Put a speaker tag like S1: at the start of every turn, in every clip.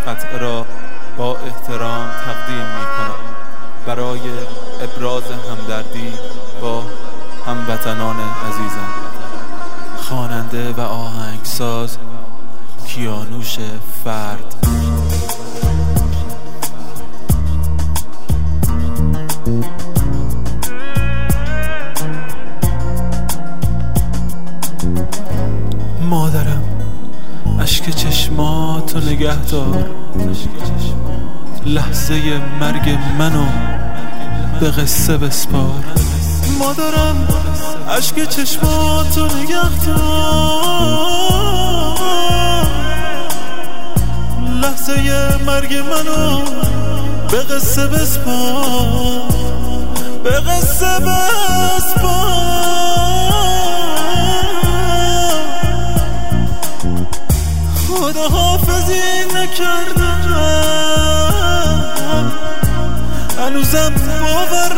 S1: قطعه را با احترام تقدیم می‌کنم برای ابراز همدردی با هموطنان عزیزم. خواننده و آهنگساز کیانوش فرد. مادرم اشک چشماتو نگه دار، لحظه مرگ منو به قصه بسپار. مادرم اشک چشماتو نگه دار، لحظه مرگ منو به قصه بسپار، به قصه بسپار. خداحافظی نکردم، هنوزم باور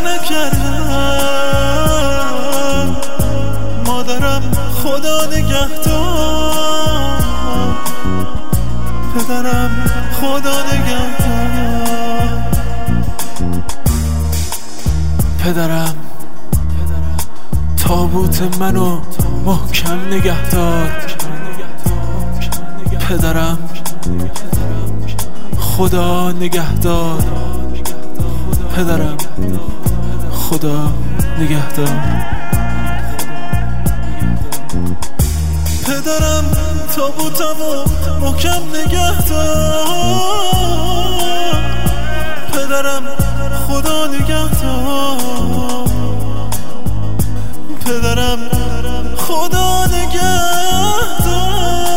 S1: نکردم. مادرم خدا نگهدار، پدرم خدا نگهدار. پدرم تابوت منو محکم نگهدار. پدرم خدا نگهدار. پدرم خدا نگهدار. پدرم تابوتمو محکم نگهدار. پدرم خدا نگهدار. پدرم خدا نگهدار.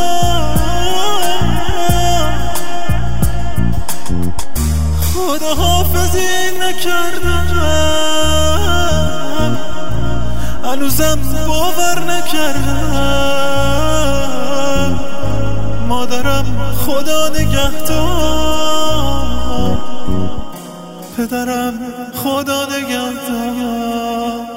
S1: خداحافظی نکردم، هنوزم باور نکردم. مادرم خدا نگهدار، پدرم خدا نگهدار.